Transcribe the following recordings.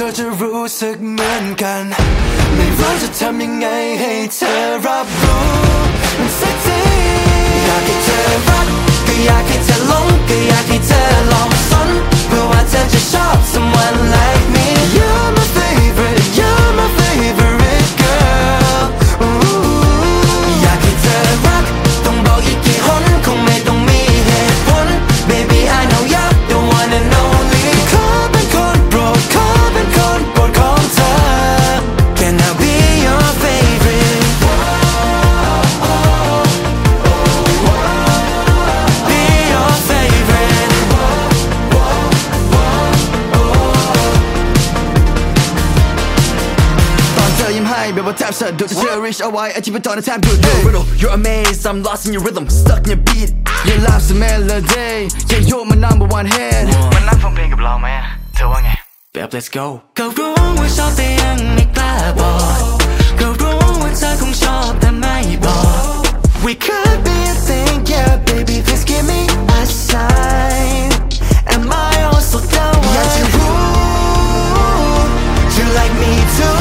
อจะรู้สึกเหมือนกันไม่รู้จะทำยังไงให้เธอรับรู้มันสักทีอยากให้เธอรักก็อยากให้เธอหลงก็อยากให้เธอลองสนเพื่อว่าเธอจะชอบ someone like me You're my favorite You're my favorite girlอยากให้เธอรักต้องบอกอีกกี่หนคงไม่ต้องมีเหตุผล Baby I know you're the one and only ขอเป็นคนโปรดขอเป็นคนโปรดของเธอ Can I be your favorite Be your favorite ตอนเธอยิ้มให้แบบว่าแทบสะดุดจะเชื่อ reach เอาไว้ไอที่เป็นตอนที่แทบหยุด Riddle You're amazed I'm lost in your rhythm Stuck in your beat Your life's a melody Yeah you're my number one hit มันนั่งฟังเพลงกับเราไหมเธอว่าไง Babe let's go ก็รู้ว่าชอบแต่ยังไม่กล้าบอกก็รู้ว่าเธอคงชอบแต่ไม่บอก We could be a thing yeah baby please give me a sign Am I also the one อยากจะรู้ You like me too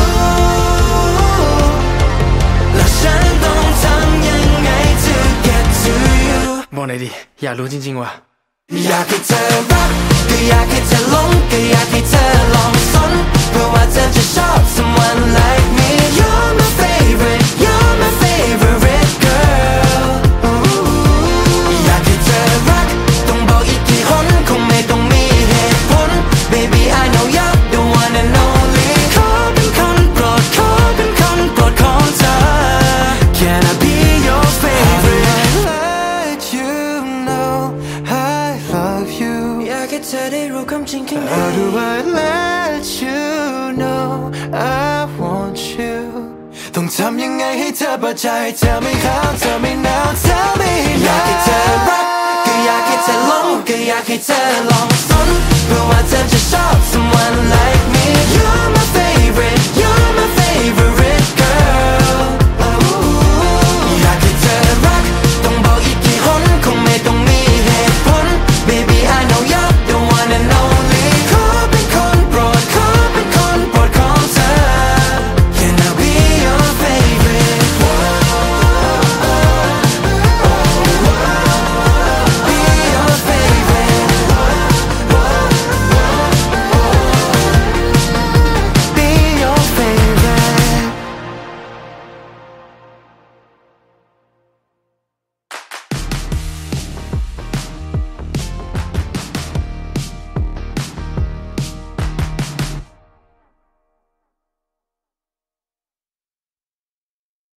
แล้วฉันต้องทำยังไง to get to you บอกหน่อยดิอยากรู้จริงๆว่ะอยากให้เธอรักก็อยากให้เธอหลงก็อยากให้เธอลองสนเพื่อว่าเธอจะชอบ someone like me You're my favorite You're my favorite girl อยากให้เธอรักต้องบอกอีกกี่หนคงไม่ต้องมีเหตุผล Baby I know you're the one and only ขอเป็นคนโปรดขอเป็นคนโปรดของเธอ Can I be your favorite Let you know I love you อยากให้เธอได้รู้ความจริงข้างใน How do I let you know I want you ต้องทำยังไงให้เธอเปิดใจ Tell me how Tell me now Tell me now อยากให้เธอรักก็อยากให้เธอหลงก็อยากให้เธอลองสนเพื่อว่าเธอจะชอบ someone like me You're my favorite